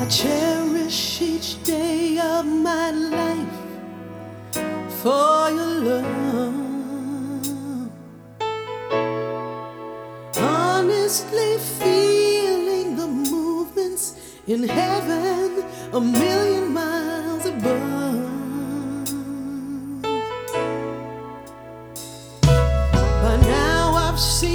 Cherish each day of my life for your love. Honestly feeling the movements in heaven a million miles above. By now I've seen